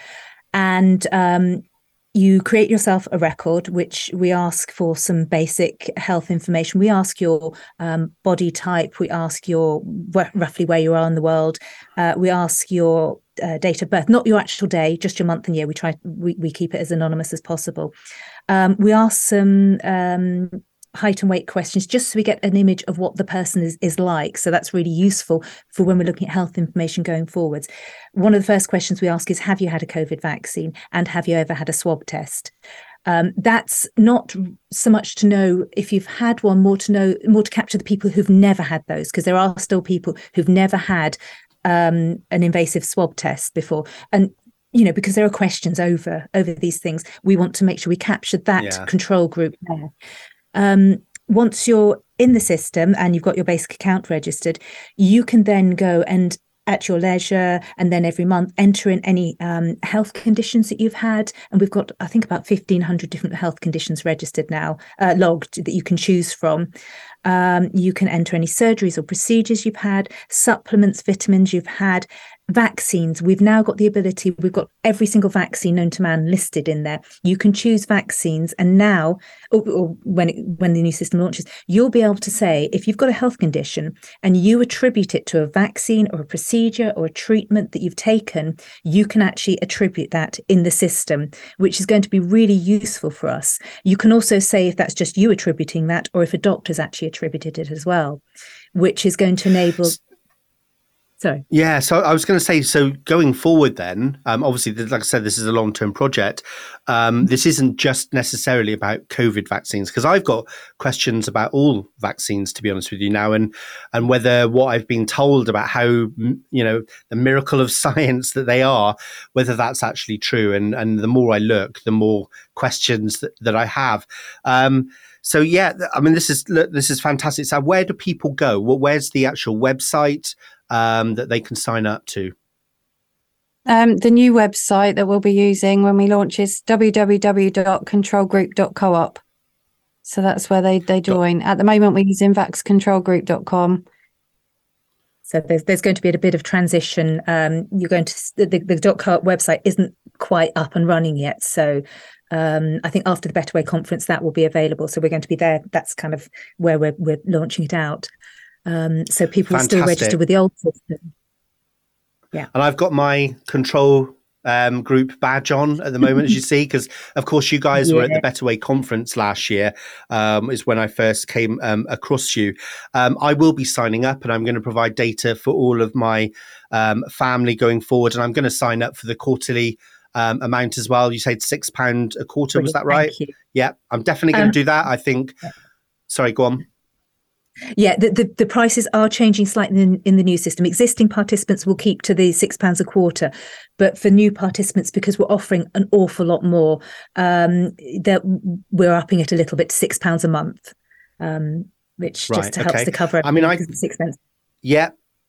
and um, you create yourself a record, which we ask for some basic health information. We ask your um, body type. We ask your wh- roughly where you are in the world. Uh, we ask your uh, date of birth, not your actual day, just your month and year. We try we, we keep it as anonymous as possible. Um, we ask some um, height and weight questions, just so we get an image of what the person is, is like. So that's really useful for when we're looking at health information going forwards. One of the first questions we ask is, have you had a COVID vaccine, and have you ever had a swab test? Um, that's not so much to know if you've had one, more to know, more to capture the people who've never had those, because there are still people who've never had um, an invasive swab test before. And you know, because there are questions over over these things, we want to make sure we capture that yeah. control group there. Um, once you're in the system and you've got your basic account registered, you can then go and at your leisure, and then every month enter in any um, health conditions that you've had. And we've got, I think, about fifteen hundred different health conditions registered now, uh, logged, that you can choose from. Um, you can enter any surgeries or procedures you've had, supplements, vitamins you've had, vaccines. We've now got the ability, we've got every single vaccine known to man listed in there. You can choose vaccines, and now, or, or when it, when the new system launches, you'll be able to say, if you've got a health condition and you attribute it to a vaccine or a procedure or a treatment that you've taken, you can actually attribute that in the system, which is going to be really useful for us. You can also say if that's just you attributing that, or if a doctor's actually attributed it as well, which is going to enable... Sorry. Yeah, so I was going to say, so going forward then, um, obviously, like I said, this is a long-term project. Um, this isn't just necessarily about COVID vaccines, because I've got questions about all vaccines, to be honest with you now, and and whether what I've been told about how, you know, the miracle of science that they are, whether that's actually true. And, and the more I look, the more questions that, that I have. Um, so, yeah, I mean, this is this is fantastic. So where do people go? Well, where's the actual website Um, that they can sign up to? Um, the new website that we'll be using when we launch is w w w dot control group dot coop. So that's where they, they join. At the moment, we're using vax control group dot com. So there's there's going to be a bit of transition. Um, you're going to the, the .coop website isn't quite up and running yet. So um, I think after the Better Way conference, that will be available. So we're going to be there. That's kind of where we're we're launching it out. Um, so people will still register with the old system. Yeah. And I've got my control um, group badge on at the moment, as you see, because of course you guys yeah. were at the Better Way conference last year, um, is when I first came um, across you. Um, I will be signing up, and I'm going to provide data for all of my um, family going forward. And I'm going to sign up for the quarterly um, amount as well. You said six pounds a quarter, Brilliant. Was that right? Yeah, I'm definitely going to um, do that. I think. Yeah. Sorry, go on. Yeah, the, the, the prices are changing slightly in, in the new system. Existing participants will keep to the six pounds a quarter, but for new participants, because we're offering an awful lot more, um, that we're upping it a little bit to six pounds a month, um, which right, just helps okay. to cover. I mean, I it's expensive. Yeah,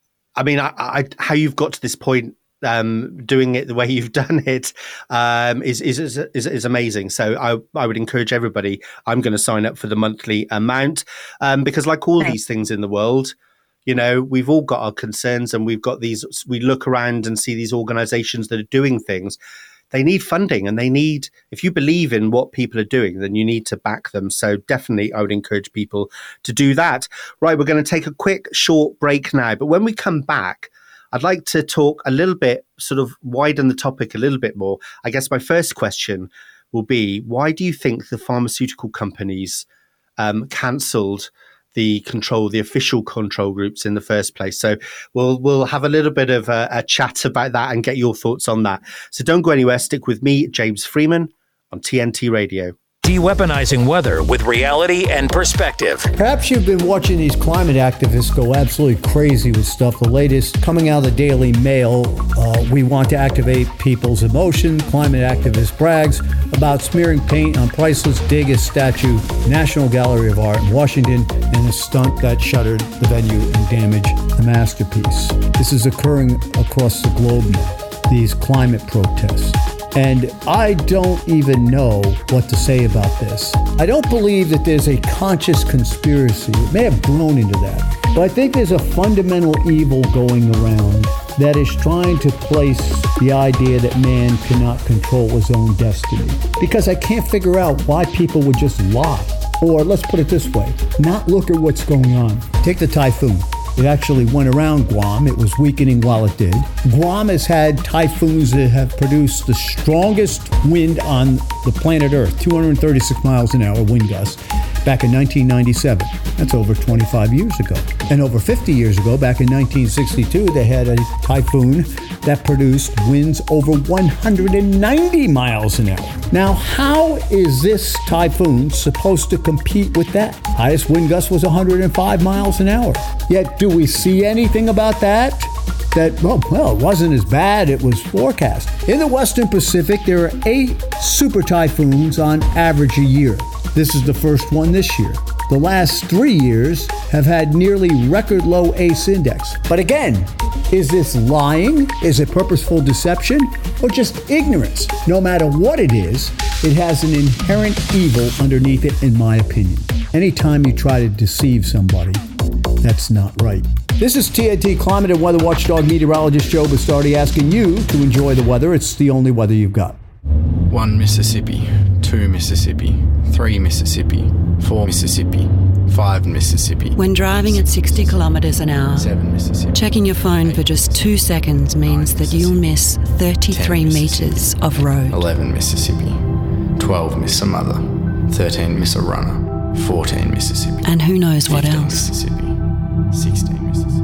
I mean, I, I, how you've got to this point. Um, doing it the way you've done it um, is, is is is amazing. So I I would encourage everybody. I'm going to sign up for the monthly amount um, because, like all Thanks. These things in the world, you know, we've all got our concerns, and we've got these. We look around and see these organisations that are doing things. They need funding, and they need. If you believe in what people are doing, then you need to back them. So definitely, I would encourage people to do that. Right, we're going to take a quick short break now, but when we come back, I'd like to talk a little bit, sort of widen the topic a little bit more. I guess my first question will be, why do you think the pharmaceutical companies um, cancelled the control, the official control groups in the first place? So we'll we'll have a little bit of a, a chat about that and get your thoughts on that. So don't go anywhere. Stick with me, James Freeman, on T N T Radio. De-weaponizing weather with reality and perspective. Perhaps you've been watching these climate activists go absolutely crazy with stuff. The latest coming out of the Daily Mail, uh, we want to activate people's emotion. Climate activist brags about smearing paint on priceless Degas statue, National Gallery of Art in Washington, in a stunt that shuttered the venue and damaged the masterpiece. This is occurring across the globe now, these climate protests. And I don't even know what to say about this. I don't believe that there's a conscious conspiracy. It may have grown into that. But I think there's a fundamental evil going around that is trying to place the idea that man cannot control his own destiny. Because I can't figure out why people would just lie. Or let's put it this way, not look at what's going on. Take the typhoon. It actually went around Guam. It was weakening while it did. Guam has had typhoons that have produced the strongest wind on the planet Earth, two hundred thirty-six miles an hour wind gusts, back in nineteen ninety-seven. That's over twenty-five years ago. And over fifty years ago, back in nineteen sixty-two, they had a typhoon that produced winds over one hundred ninety miles an hour. Now, how is this typhoon supposed to compete with that? Highest wind gust was one hundred five miles an hour. Yet, do we see anything about that? That, well, well, it wasn't as bad, it was forecast. In the Western Pacific, there are eight super typhoons on average a year. This is the first one this year. The last three years have had nearly record low A C E index. But again, is this lying? Is it purposeful deception? Or just ignorance? No matter what it is, it has an inherent evil underneath it, in my opinion. Anytime you try to deceive somebody, that's not right. This is T N T Climate and Weather Watchdog meteorologist Joe Bastardi asking you to enjoy the weather. It's the only weather you've got. One Mississippi, two Mississippi, three Mississippi, four Mississippi, five Mississippi. When driving at sixty kilometres an hour, seven Mississippi. Checking your phone for just two seconds means that you'll miss thirty-three metres of road. eleven Mississippi, twelve miss a mother, thirteen miss a runner, fourteen Mississippi. And who knows what else. Mississippi, sixteen Mississippi.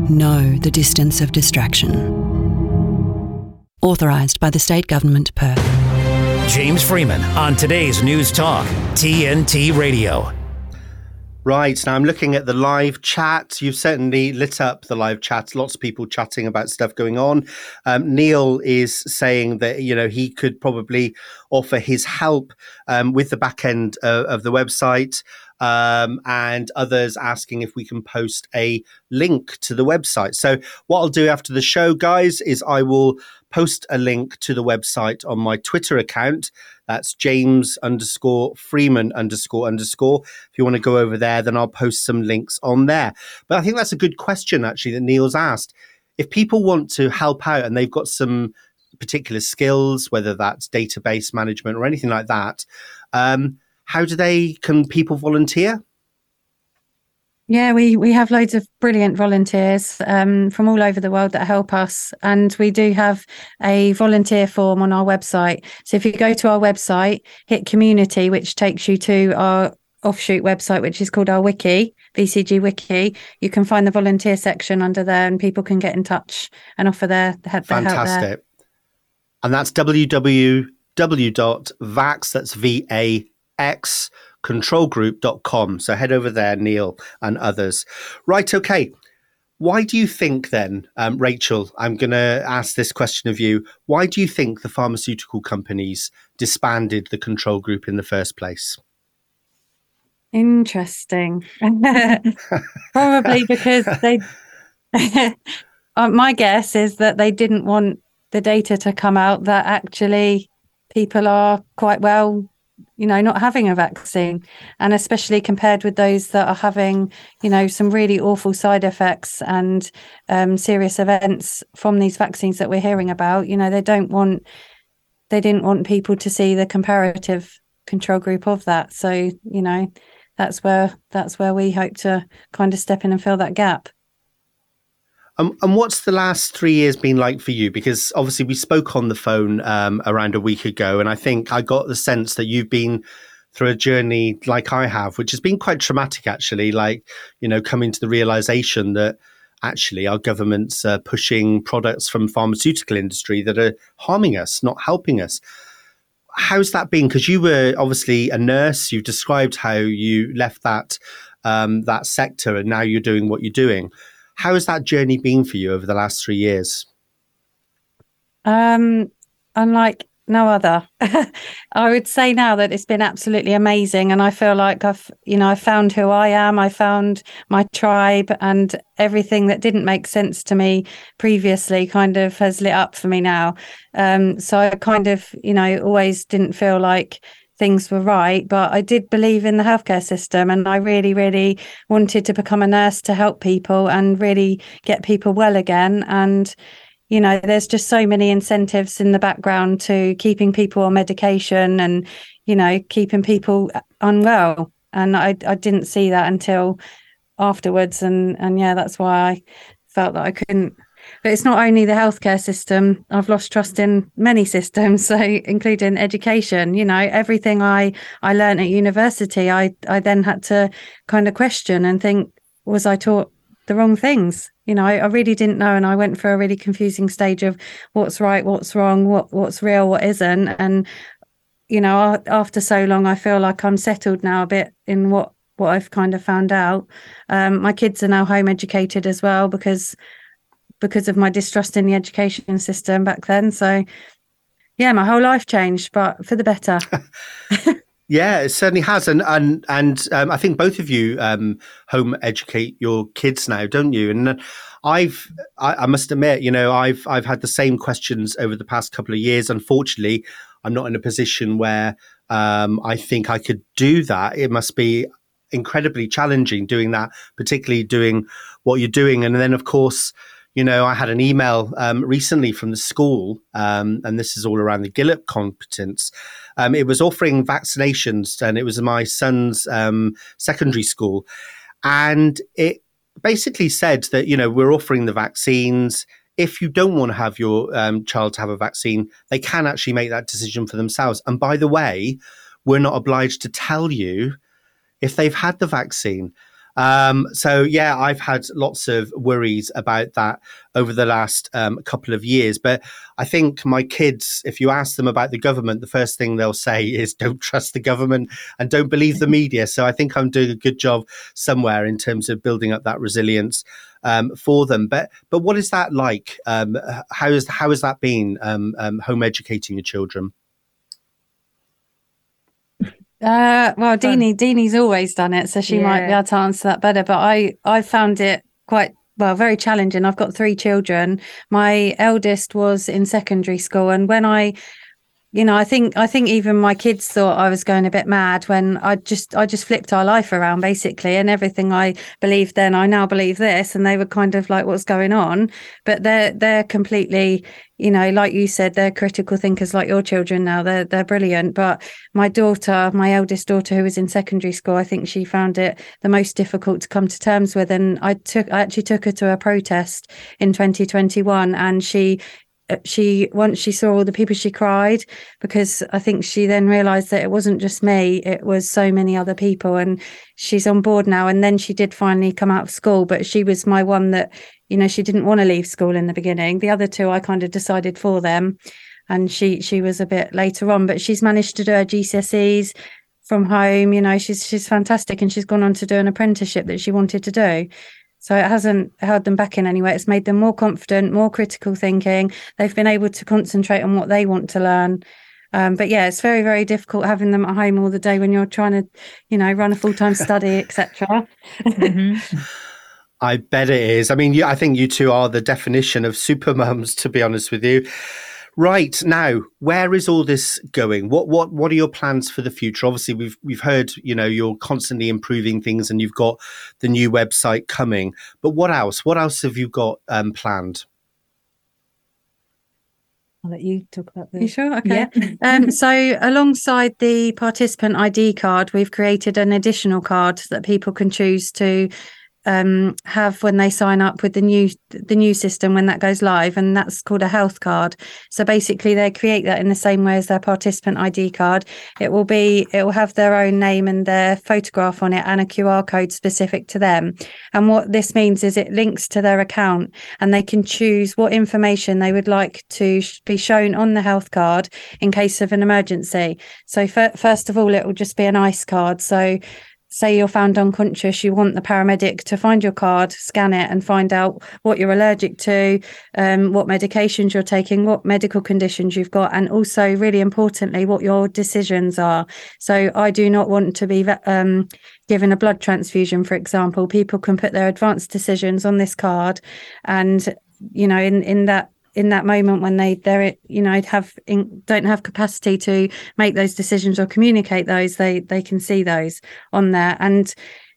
know the distance of distraction. Authorised by the State Government, Perth. James Freeman on today's News Talk, T N T Radio. Right, now I'm looking at the live chat. You've certainly lit up the live chat. Lots of people chatting about stuff going on. Um, Neil is saying that, you know, he could probably offer his help um, with the back end uh, of the website. Um, and others asking if we can post a link to the website. So what I'll do after the show, guys, is I will post a link to the website on my Twitter account. That's James underscore Freeman underscore underscore. If you want to go over there, then I'll post some links on there. But I think that's a good question, actually, that Neil's asked. If people want to help out and they've got some particular skills, whether that's database management or anything like that, um, how do they, can people volunteer? Yeah, we, we have loads of brilliant volunteers um, from all over the world that help us. And we do have a volunteer form on our website. So if you go to our website, hit community, which takes you to our offshoot website, which is called our wiki, V C G Wiki, you can find the volunteer section under there and people can get in touch and offer their, their help there. Fantastic. And that's w w w dot vax, that's V A X, control group dot com. So head over there, Neil and others. Right, okay. Why do you think then, um, Rachel, I'm going to ask this question of you. Why do you think the pharmaceutical companies disbanded the control group in the first place? Interesting. Probably because they, uh, my guess is that they didn't want the data to come out that actually people are quite well, you know, not having a vaccine, and especially compared with those that are having, you know, some really awful side effects and um, serious events from these vaccines that we're hearing about. You know, they don't want, they didn't want people to see the comparative control group of that. So, you know, that's where that's where we hope to kind of step in and fill that gap. Um, and what's the last three years been like for you? Because obviously we spoke on the phone um, around a week ago, and I think I got the sense that you've been through a journey like I have, which has been quite traumatic, actually, like, you know, coming to the realization that actually our government's uh, pushing products from pharmaceutical industry that are harming us, not helping us. How's that been? Because you were obviously a nurse. You've described how you left that um, that sector and now you're doing what you're doing. How has that journey been for you over the last three years? Um, unlike no other. I would say now that it's been absolutely amazing, and I feel like I've, you know, I found who I am. I found my tribe, and everything that didn't make sense to me previously kind of has lit up for me now. Um, so I kind of, you know, always didn't feel like things were right, but I did believe in the healthcare system, and I really, really wanted to become a nurse to help people and really get people well again. And, you know, there's just so many incentives in the background to keeping people on medication and, you know, keeping people unwell. And I, I didn't see that until afterwards. And, and yeah, that's why I felt that I couldn't. But it's not only the healthcare system. I've lost trust in many systems, so including education. You know, everything I, I learned at university, I, I then had to kind of question and think, was I taught the wrong things? You know, I, I really didn't know, and I went for a really confusing stage of what's right, what's wrong, what what's real, what isn't. And, you know, after so long, I feel like I'm settled now a bit in what, what I've kind of found out. Um, my kids are now home educated as well because because of my distrust in the education system back then. So, yeah, my whole life changed, but for the better. Yeah, it certainly has. And and and um, I think both of you um, home educate your kids now, don't you? And I've, I, I must admit, you know, I've I've had the same questions over the past couple of years. Unfortunately, I'm not in a position where um, I think I could do that. It must be incredibly challenging doing that, particularly doing what you're doing. And then, of course, you know, I had an email um, recently from the school, um, and this is all around the Gillip competence. Um, it was offering vaccinations, and it was my son's um, secondary school. And it basically said that, you know, we're offering the vaccines. If you don't want to have your um, child to have a vaccine, they can actually make that decision for themselves. And by the way, we're not obliged to tell you if they've had the vaccine. Um, so, yeah, I've had lots of worries about that over the last um, couple of years. But I think my kids, if you ask them about the government, the first thing they'll say is don't trust the government and don't believe the media. So I think I'm doing a good job somewhere in terms of building up that resilience um, for them. But but what is that like? Um, how, is, how has that been, um, um, home educating your children? Uh, well, Deanie, Deanie's always done it, so she Yeah. might be able to answer that better. But I, I found it quite, well, very challenging. I've got three children. My eldest was in secondary school, and when I, you know, I think, I think even my kids thought I was going a bit mad when I just, I just flipped our life around basically, and everything I believed then, I now believe this, and they were kind of like, what's going on? But they're, they're completely, you know, like you said, they're critical thinkers like your children now. They're they're brilliant. But my daughter, my eldest daughter, who was in secondary school, I think she found it the most difficult to come to terms with. And I took, I actually took her to a protest in twenty twenty-one, and she. She once she saw all the people, she cried, because I think she then realized that it wasn't just me, it was so many other people, and she's on board now. And then she did finally come out of school, but she was my one that, you know, she didn't want to leave school in the beginning. The other two I kind of decided for them, and she she was a bit later on, but she's managed to do her G C S Es from home. You know, she's she's fantastic, and she's gone on to do an apprenticeship that she wanted to do. So it hasn't held them back in any way. It's made them more confident, more critical thinking. They've been able to concentrate on what they want to learn. Um, but yeah, it's very, very difficult having them at home all the day when you're trying to, you know, run a full-time study, et cetera. Mm-hmm. I bet it is. I mean, you, I think you two are the definition of super mums, to be honest with you. Right, now, where is all this going? What what what are your plans for the future? Obviously, we've we've heard, you know, you're constantly improving things, and you've got the new website coming. But what else? What else have you got um, planned? I'll let you talk about the. You sure? Okay. Yeah. um, so alongside the participant I D card, we've created an additional card that people can choose to um, have when they sign up with the new the new system when that goes live, and that's called a health card. So basically, they create that in the same way as their participant I D card. It will be it will have their own name and their photograph on it, and a Q R code specific to them. And what this means is it links to their account, and they can choose what information they would like to sh- be shown on the health card in case of an emergency. So f- first of all, it will just be an ICE card. So say you're found unconscious, you want the paramedic to find your card, scan it, and find out what you're allergic to, um, what medications you're taking, what medical conditions you've got, and also, really importantly, what your decisions are. So I do not want to be um, given a blood transfusion, for example. People can put their advanced decisions on this card, and, you know, in, in that in that moment when they they're you know have in, don't have capacity to make those decisions or communicate those, they they can see those on there. And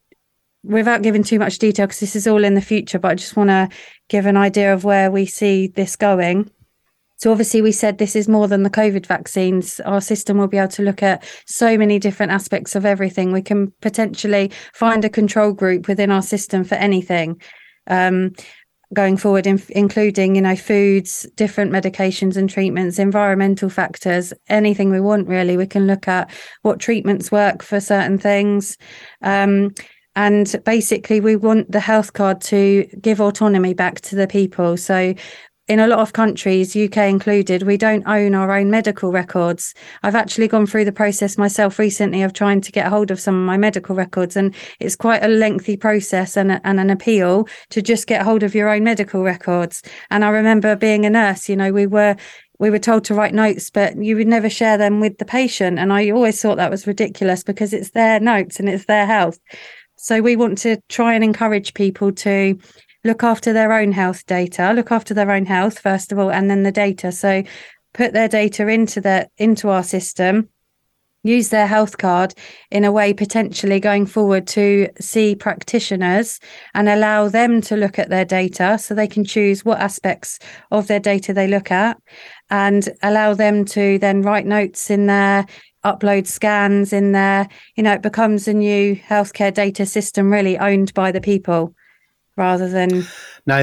without giving too much detail, because this is all in the future, but I just want to give an idea of where we see this going. So obviously we said this is more than the COVID vaccines. Our system will be able to look at so many different aspects of everything. We can potentially find a control group within our system for anything. Um, going forward, in, including, you know, foods, different medications and treatments, environmental factors, anything we want, really. We can look at what treatments work for certain things. Um, and basically, we want the health card to give autonomy back to the people. So in a lot of countries, U K included, we don't own our own medical records. I've actually gone through the process myself recently of trying to get hold of some of my medical records, and it's quite a lengthy process and, a, and an appeal to just get hold of your own medical records. And I remember being a nurse, you know, we were we were told to write notes, but you would never share them with the patient. And I always thought that was ridiculous, because it's their notes and it's their health. So we want to try and encourage people to look after their own health data, look after their own health, first of all, and then the data. So put their data into the into our system, use their health card in a way potentially going forward to see practitioners and allow them to look at their data, so they can choose what aspects of their data they look at, and allow them to then write notes in there, upload scans in there. You know, it becomes a new healthcare data system really owned by the people, rather than now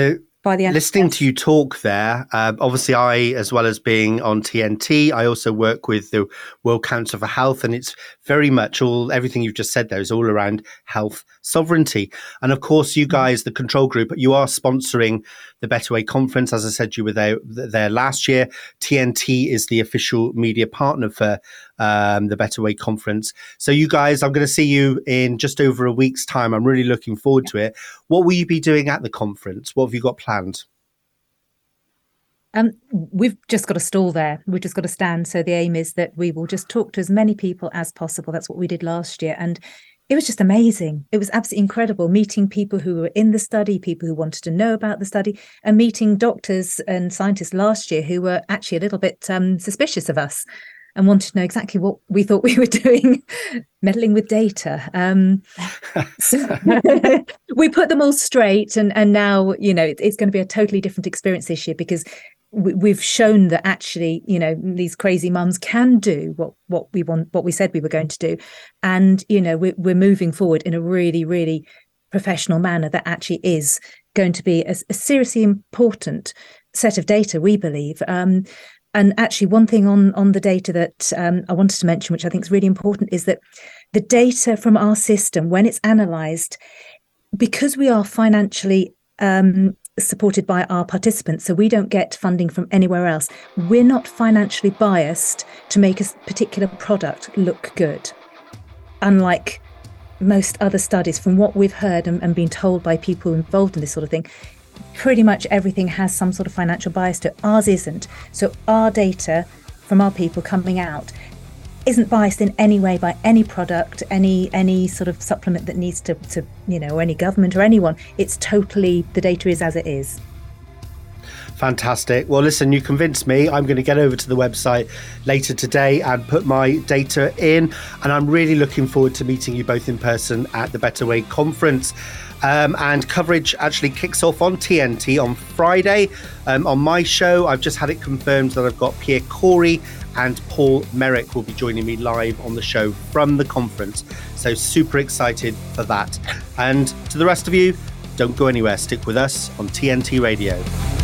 by the end. Listening to you talk there, uh, obviously I, as well as being on T N T, I also work with the World Council for Health, and it's very much all, everything you've just said there is all around health sovereignty. And of course, you guys, the control group, you are sponsoring the Better Way conference. As I said, you were there, there last year. T N T is the official media partner for um, the Better Way conference. So you guys, I'm going to see you in just over a week's time. I'm really looking forward to it. What will you be doing at the conference? What have you got planned? Um, we've just got a stall there. We've just got a stand. So the aim is that we will just talk to as many people as possible. That's what we did last year. And it was just amazing. It was absolutely incredible meeting people who were in the study, people who wanted to know about the study, and meeting doctors and scientists last year who were actually a little bit um, suspicious of us and wanted to know exactly what we thought we were doing, meddling with data. Um, so we put them all straight, and, and now, you know, it, it's going to be a totally different experience this year because we, we've shown that actually, you know, these crazy mums can do what, what we want, what we said we were going to do. And, you know, we're, we're moving forward in a really, really professional manner that actually is going to be a, a seriously important set of data, we believe. Um, And actually, one thing on, on the data that um, I wanted to mention, which I think is really important, is that the data from our system, when it's analysed, because we are financially um, supported by our participants, so we don't get funding from anywhere else, we're not financially biased to make a particular product look good. Unlike most other studies, from what we've heard and, and been told by people involved in this sort of thing, pretty much everything has some sort of financial bias to it. Ours isn't. So our data from our people coming out isn't biased in any way by any product, any any sort of supplement that needs to, to you know, or any government or anyone. It's totally, the data is as it is. Fantastic. Well, listen, you convinced me. I'm going to get over to the website later today and put my data in. And I'm really looking forward to meeting you both in person at the Better Way conference. Um, and coverage actually kicks off on T N T on Friday. Um, on my show, I've just had it confirmed that I've got Pierre Corey and Paul Merrick will be joining me live on the show from the conference. So super excited for that. And to the rest of you, don't go anywhere. Stick with us on T N T Radio.